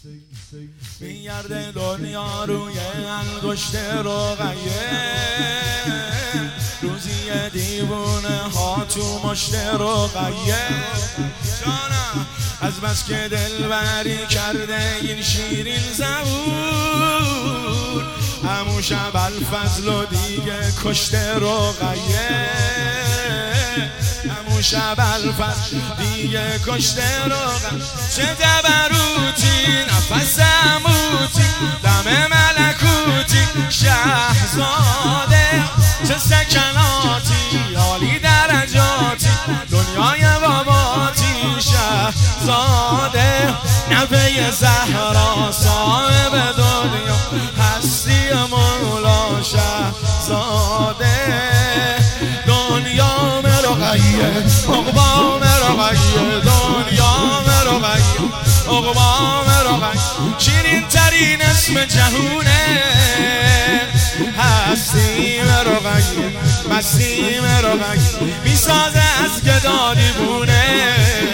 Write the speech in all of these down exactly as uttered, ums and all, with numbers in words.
میگرده دنیا روی انگشت رقیه، روزی دیوونه ها تو مشت رقیه. جانم از بس که دلبری کرده این شیرین زبون، همون شب الفضل و دیگه کشت رقیه، همون شب الفضل دیگه کشت رقیه. چه جبروتی نفس عموتی دم ملکوتی شهزاده، چه سکناتی عالی درجاتی دنیای باباتی شهزاده. نبی زهرا صاحب دنیا هستی مولا شهزاده. دنیا مرغیه عقبا مرغیه، دنیا مرغیه عقبا مرغیه. شیرین ترین اسم جهونه هستی مرغیه، مستی مرغیه. میسازه از گدا دیوونه،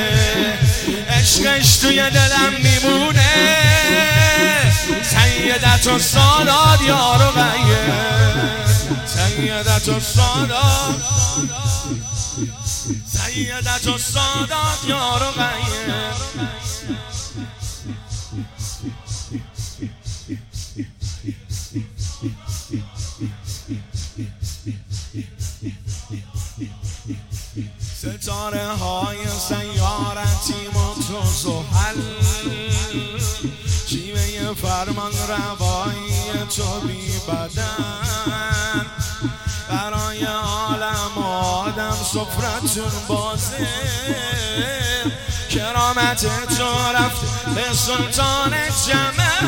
عشقش توی دلم میمونه. سیدت و سادات یا رقیه، سیدت و سادات، سیدت و سادات یا رقیه. ستاره های سیارتی تو زحل، شیوه فرمان روایی تو بی بدن. برای عالم آدم سفرتون بازه، کرامت تو رفت به سلطان جمل.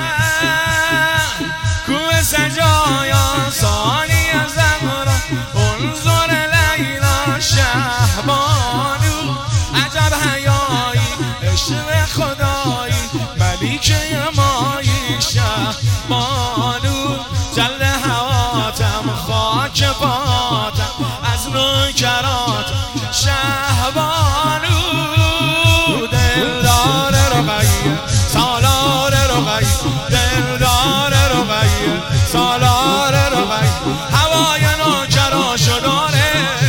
کوه سجایا ثانی زهرا انظر لیلا شهبانو. عجب حیایی عشق خدایی ملیکه مایی شهبانو. جل هواتم خاک پاتم از نوکرات شهبانو. دلدار رقیه سالار رقیه، دلدار رقیه سالار رقیه. هوای نوکراشو داره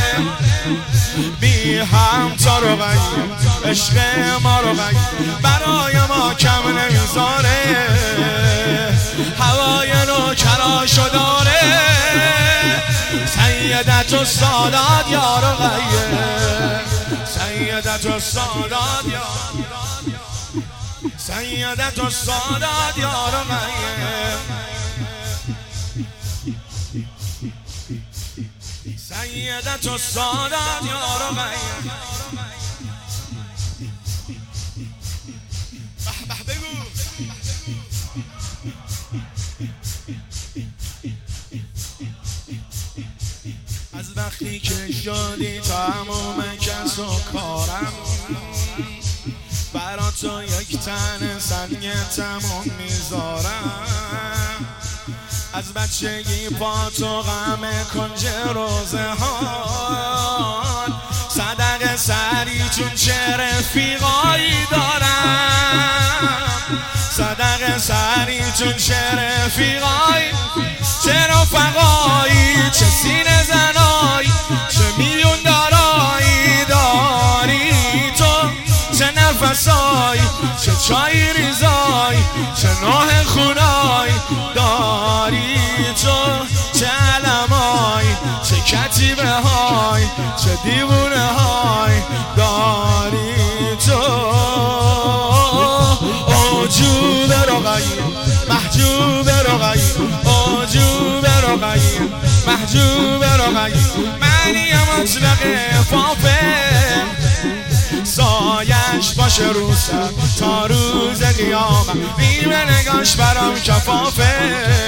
بی هم تا رقیه، عشق ما رقیه برای ما کم نمیذاره. هوای نوکراشو داره سیدت و سادات یا رقیه، سیدت و سادات یا، سیدت و سادات یا رقیه، سیدت و سادات یا رقیه. به به بگو از وقتی که شدی تموم کس و کارم، برا تو یک تن سنگ تموم میذارم. از بچگی پا تو غم کنج روزه ها، صدق سری چون چه رفیقایی دارم. صدق سری چون چه رفیقایی، چه رفقایی، چه سینه زنایی، چه میلیون دارایی داری تو. چه نفسایی، چه چای ریزایی، چه نوح خونایی داری تو. چه علمایی، چه کتیبه های، چه دیوونه های داری تو. عجوب رقیه محجوب رقیه، عجوب رقیه محجوب رقیه. معنی مطلق فافه سایش باشه رو سر تا روز قیامت. نیمه نگاش برام کفافه،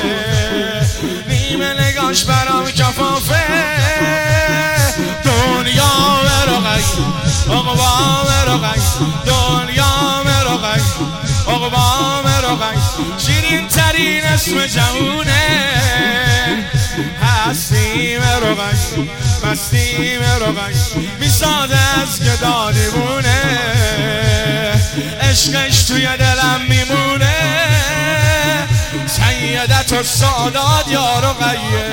نیمه نگاش برام کفافه. دنیا مرغی عقبا مرغی، دنیا مرغی عقبا مرغی. شیرین ترین اسم جهونه هستی مرغی، مستی مرغی. میسازه از گدا دیوونه، عشقش توی دلم میمونه. سیدت و سادات یا رقیه